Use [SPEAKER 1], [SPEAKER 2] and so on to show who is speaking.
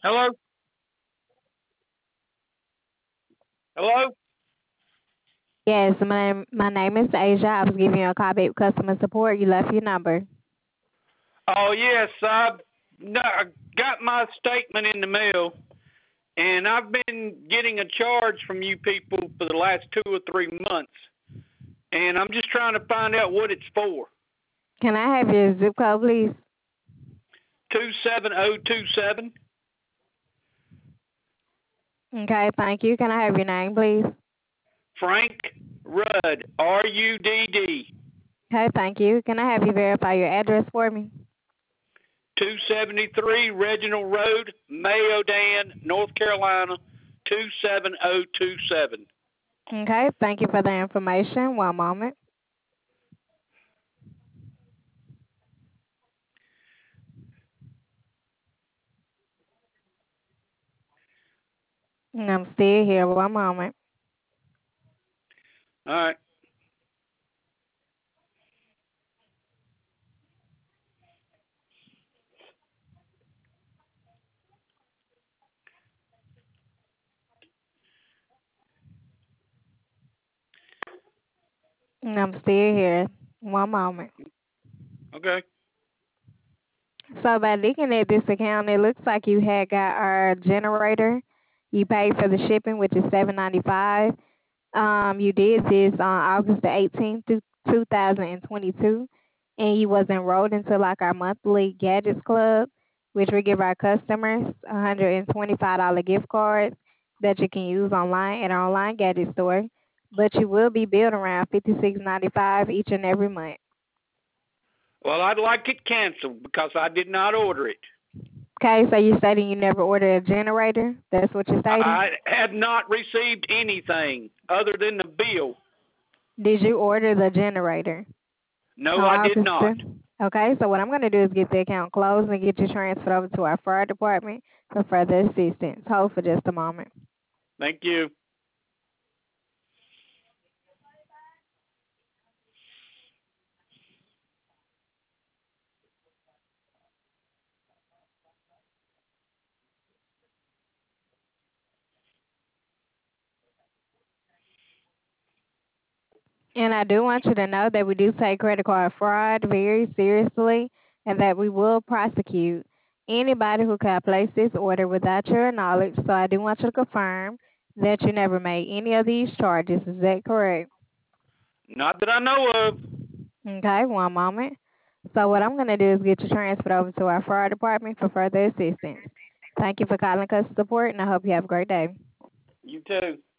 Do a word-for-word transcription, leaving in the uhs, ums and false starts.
[SPEAKER 1] Hello? Hello?
[SPEAKER 2] Yes, my name, my name is Asia. I was giving you a call back with customer support. You left your number.
[SPEAKER 1] Oh, yes, I I got my statement in the mail, and I've been getting a charge from you people for the last two or three months, and I'm just trying to find out what it's for.
[SPEAKER 2] Can I have your zip code, please?
[SPEAKER 1] two seven zero two seven.
[SPEAKER 2] Okay, thank you. Can I have your name, please?
[SPEAKER 1] Frank Rudd, R U D D.
[SPEAKER 2] Okay, thank you. Can I have you verify your address for me?
[SPEAKER 1] two seventy-three Reginald Road, Mayodan, North Carolina, two seven zero two seven.
[SPEAKER 2] Okay, thank you for the information. One moment. I'm still here. One moment.
[SPEAKER 1] All right.
[SPEAKER 2] I'm still here. One moment.
[SPEAKER 1] Okay.
[SPEAKER 2] So by looking at this account, it looks like you had got our generator. You paid for the shipping, which is seven ninety five. Um, you did this on August the eighteenth, two thousand twenty-two, and you was enrolled into like our monthly gadgets club, which we give our customers one hundred twenty-five dollars gift cards that you can use online at our online gadget store. But you will be billed around fifty-six ninety-five each and every month.
[SPEAKER 1] Well, I'd like it canceled because I did not order it.
[SPEAKER 2] Okay, so you're stating you never ordered a generator? That's what you're stating?
[SPEAKER 1] I had not received anything other than the bill.
[SPEAKER 2] Did you order the generator
[SPEAKER 1] No,
[SPEAKER 2] on
[SPEAKER 1] I did
[SPEAKER 2] August
[SPEAKER 1] not.
[SPEAKER 2] the? Okay, so what I'm going to do is get the account closed and get you transferred over to our fire department for further assistance. Hold for just a moment.
[SPEAKER 1] Thank you.
[SPEAKER 2] And I do want you to know that we do take credit card fraud very seriously and that we will prosecute anybody who can place this order without your knowledge. So I do want you to confirm that you never made any of these charges. Is that correct?
[SPEAKER 1] Not that I know of.
[SPEAKER 2] Okay, one moment. So what I'm going to do is get you transferred over to our fire department for further assistance. Thank you for calling us support, and I hope you have a great day.
[SPEAKER 1] You too.